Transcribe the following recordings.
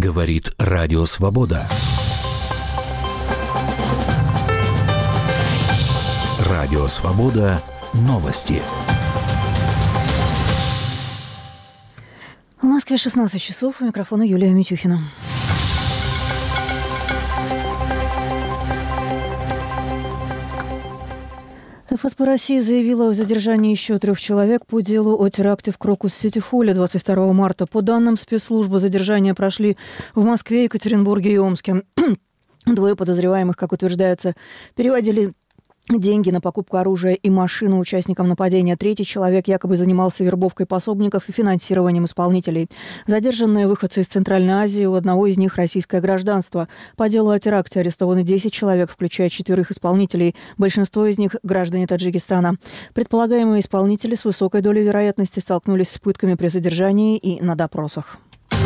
Говорит Радио Свобода. Радио Свобода. Новости. В Москве 16 часов. У микрофона Юлия Митюхина. ФСБ России заявила о задержании еще 3 человек по делу о теракте в Крокус-Сити-Холле 22 марта. По данным спецслужбы, задержания прошли в Москве, Екатеринбурге и Омске. 2 подозреваемых, как утверждается, переводили деньги на покупку оружия и машину участникам нападения. 3 человек якобы занимался вербовкой пособников и финансированием исполнителей. Задержанные выходцы из Центральной Азии, у одного из них российское гражданство. По делу о теракте арестованы 10 человек, включая 4 исполнителей. Большинство из них – граждане Таджикистана. Предполагаемые исполнители с высокой долей вероятности столкнулись с пытками при задержании и на допросах.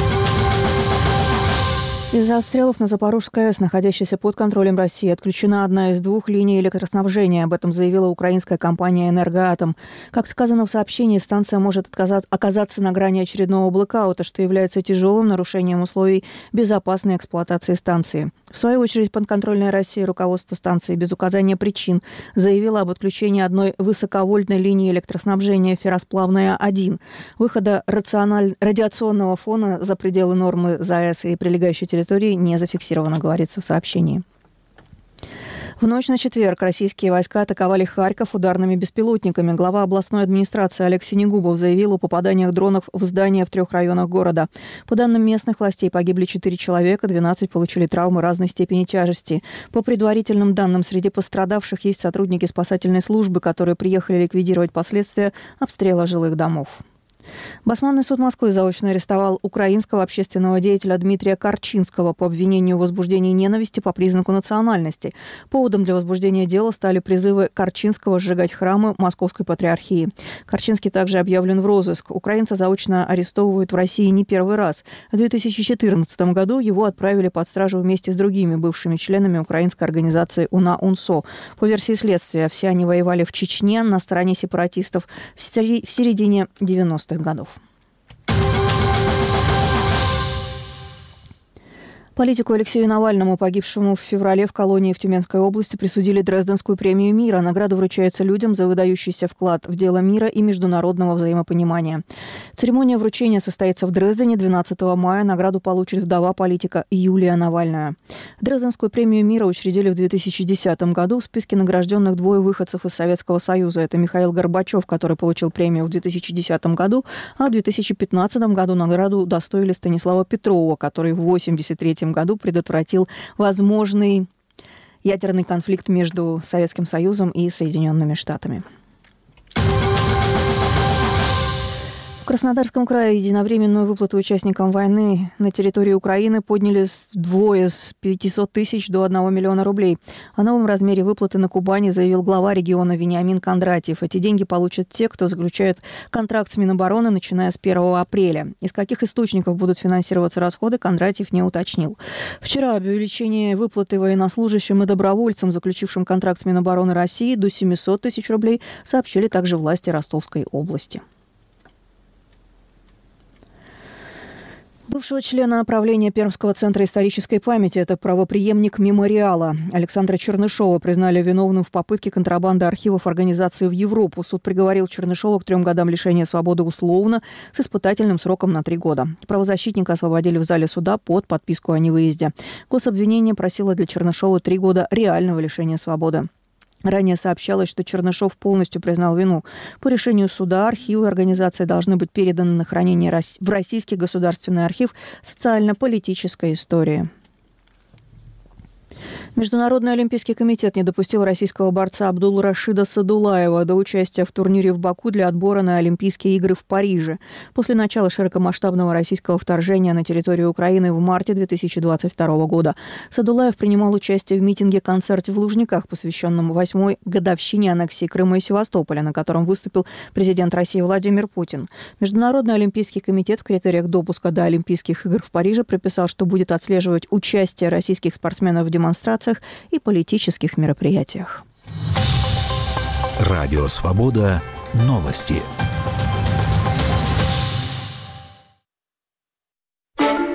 Из-за обстрелов на Запорожской АЭС, находящейся под контролем России, отключена одна из 2 линий электроснабжения. Об этом заявила украинская компания «Энергоатом». Как сказано в сообщении, станция может оказаться на грани очередного блэкаута, что является тяжелым нарушением условий безопасной эксплуатации станции. В свою очередь, подконтрольная России руководство станции без указания причин заявило об отключении одной высоковольтной линии электроснабжения «Ферросплавная-1». Выхода радиационного фона за пределы нормы ЗАЭС и прилегающей территории не зафиксировано, говорится в сообщении. В ночь на четверг российские войска атаковали Харьков ударными беспилотниками. Глава областной администрации Олег Синегубов заявил о попаданиях дронов в здания в 3 районах города. По данным местных властей, погибли 4 человека, 12 получили травмы разной степени тяжести. По предварительным данным, среди пострадавших есть сотрудники спасательной службы, которые приехали ликвидировать последствия обстрела жилых домов. Басманный суд Москвы заочно арестовал украинского общественного деятеля Дмитрия Корчинского по обвинению в возбуждении ненависти по признаку национальности. Поводом для возбуждения дела стали призывы Корчинского сжигать храмы Московской Патриархии. Корчинский также объявлен в розыск. Украинца заочно арестовывают в России не первый раз. В 2014 году его отправили под стражу вместе с другими бывшими членами украинской организации УНА-УНСО. По версии следствия, все они воевали в Чечне на стороне сепаратистов в середине 90-х годов. Политику Алексею Навальному, погибшему в феврале в колонии в Тюменской области, присудили Дрезденскую премию мира. Награда вручается людям за выдающийся вклад в дело мира и международного взаимопонимания. Церемония вручения состоится в Дрездене 12 мая. Награду получит вдова политика Юлия Навальная. Дрезденскую премию мира учредили в 2010 году. В списке награжденных 2 выходцев из Советского Союза. Это Михаил Горбачев, который получил премию в 2010 году, а в 2015 году награду удостоили Станислава Петрова, который в 1983 году предотвратил возможный ядерный конфликт между Советским Союзом и Соединенными Штатами. В Краснодарском крае единовременную выплату участникам войны на территории Украины подняли вдвое с 500 тысяч до 1 миллиона рублей. О новом размере выплаты на Кубани заявил глава региона Вениамин Кондратьев. Эти деньги получат те, кто заключает контракт с Минобороны, начиная с 1 апреля. Из каких источников будут финансироваться расходы, Кондратьев не уточнил. Вчера об увеличении выплаты военнослужащим и добровольцам, заключившим контракт с Минобороны России, до 700 тысяч рублей, сообщили также власти Ростовской области. Бывшего члена правления Пермского центра исторической памяти, это правопреемник мемориала, Александра Чернышова признали виновным в попытке контрабанды архивов организации в Европу. Суд приговорил Чернышова к 3 годам лишения свободы условно с испытательным сроком на 3 года. Правозащитника освободили в зале суда под подписку о невыезде. Гособвинение просило для Чернышова 3 года реального лишения свободы. Ранее сообщалось, что Чернышов полностью признал вину. По решению суда архивы организации должны быть переданы на хранение в Российский государственный архив социально-политической истории. Международный олимпийский комитет не допустил российского борца Абдул-Рашида Садулаева до участия в турнире в Баку для отбора на Олимпийские игры в Париже. После начала широкомасштабного российского вторжения на территорию Украины в марте 2022 года Садулаев принимал участие в митинге-концерте в Лужниках, посвященном 8-й годовщине аннексии Крыма и Севастополя, на котором выступил президент России Владимир Путин. Международный олимпийский комитет в критериях допуска до Олимпийских игр в Париже прописал, что будет отслеживать участие российских спортсменов в демонстрациях и политических мероприятиях. Радио Свобода. Новости.